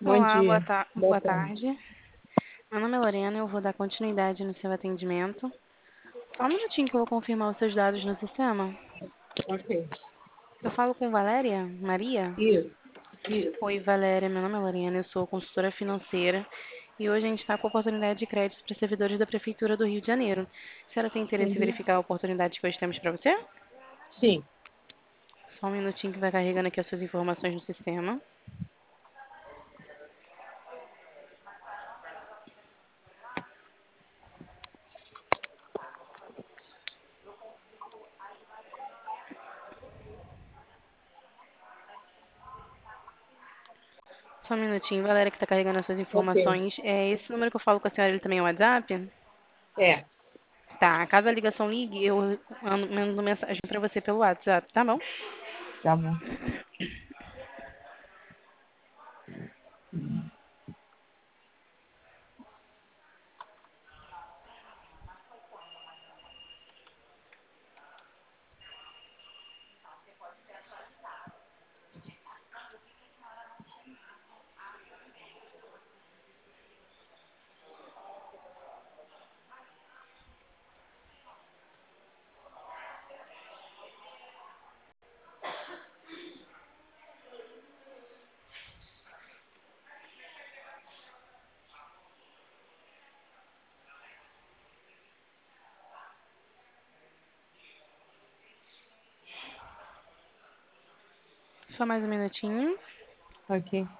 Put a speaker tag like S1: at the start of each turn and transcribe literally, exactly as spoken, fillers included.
S1: Bom
S2: Olá, boa,
S1: dia.
S2: ta-
S1: Boa
S2: boa
S1: tarde.
S2: tarde. Meu nome é Lorena, eu vou dar continuidade no seu atendimento. Só um minutinho que eu vou confirmar os seus dados no sistema.
S1: Ok.
S2: Eu falo com Valéria? Maria?
S1: Isso, isso.
S2: Oi, Valéria, meu nome é Lorena, eu sou consultora financeira e hoje a gente está com a oportunidade de crédito para servidores da Prefeitura do Rio de Janeiro. A senhora tem interesse em
S1: Uhum.
S2: verificar a oportunidade que hoje temos para você?
S1: Sim.
S2: Só um minutinho que vai carregando aqui as suas informações no sistema. Só um minutinho, Valéria, que está carregando as suas
S1: Ok.
S2: informações. É esse número que eu falo com a senhora, ele também é o WhatsApp?
S1: É,
S2: Tá, caso a ligação ligue, eu mando mando mensagem pra você pelo WhatsApp, tá bom?
S1: tá bom.
S2: Só mais um minutinho.
S1: Ok.